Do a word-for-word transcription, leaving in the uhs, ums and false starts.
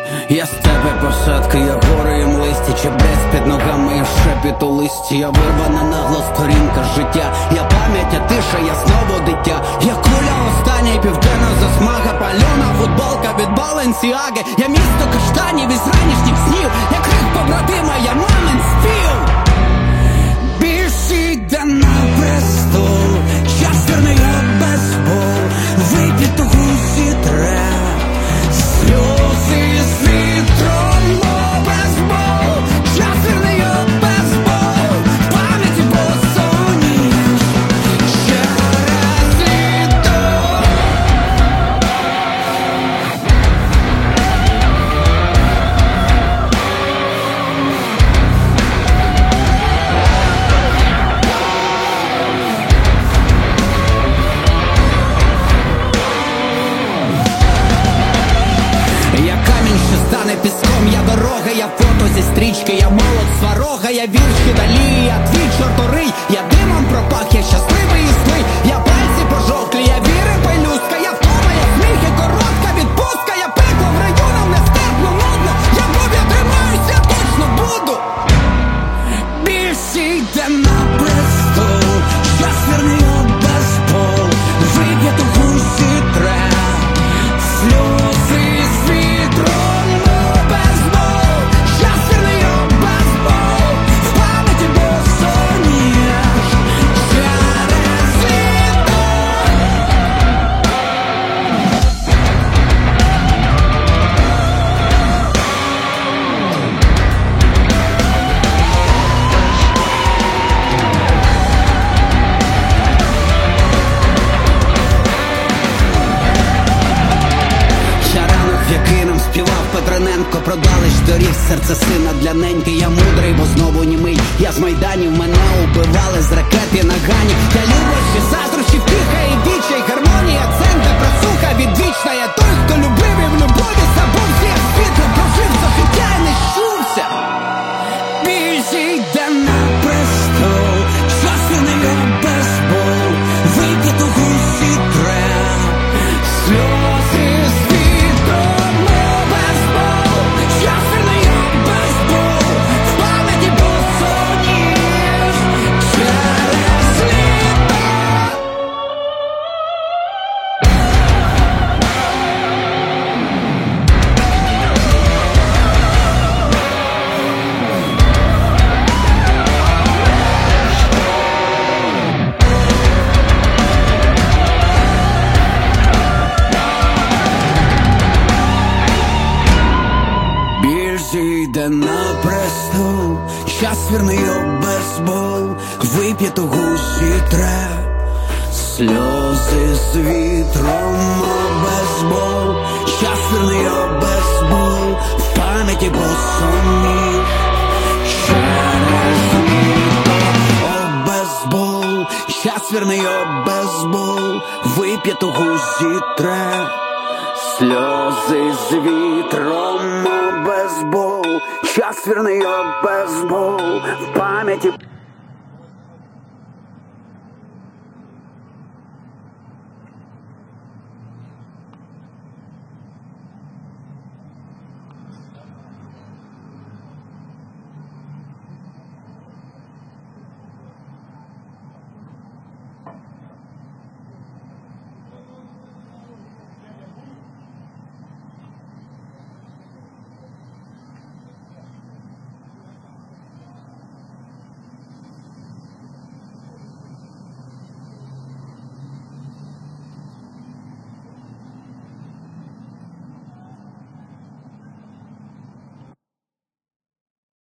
Я степи посадки, я гори їм листі, чебрець під ногами, я шепіт у листі. Я вирвана нагло сторінка життя. Я пам'ять, я тиша, я знову дитя. Я куля остання і південна засмага. Пальона футболка від Баленсіаги. Я місто каштанів із ранішніх снів. Я крик побратима, я мамин спів. Більше йде на престол, час верний бейсбол, вип'яту гусі трав, сльози з вітром, о бейсбол, час верний бейсбол, пам'яті посонієш через літо. Стане піском, я дорога, я фото зі стрічки, я молод сварога, я вірші далі, я твій чорторий, я димом пропах, я щасливий і злий, я пальці пожовклі, я віри пелюстка, я втома, я сміх і коротка відпустка, я пекло в раю, нам нестерпно, нудно, я був, я тримаюсь, я точно буду. Більше йде на престол, час верний бейсбол, вип'яту гусі трав, сльози з вітром. Співав Петрененко, продали ж доріг серце сина для неньки. Я мудрий, бо знову німий. Я з майданів, мене убивали з ракет і наганів. Я любощі, заздрощі, втіха і відчай, гармонія, центр, просуха відвічна. Я той, хто любив і в любові забувся. Я світло прожив за життя і не щувся. Більше йде на престол, час верний бейсбол, вип'яту гусі трав, сльози з вітром. Йде на престол, час верний бейсбол, вип'яту гусі трав, сльози з вітром, о бейсбол, час верний бейсбол, в пам'яті посоніш через літо. О бейсбол, час верний бейсбол, вип'яту гусі трав, сльози з вітром, о бейсбол, час верний бейсбол, в пам'яті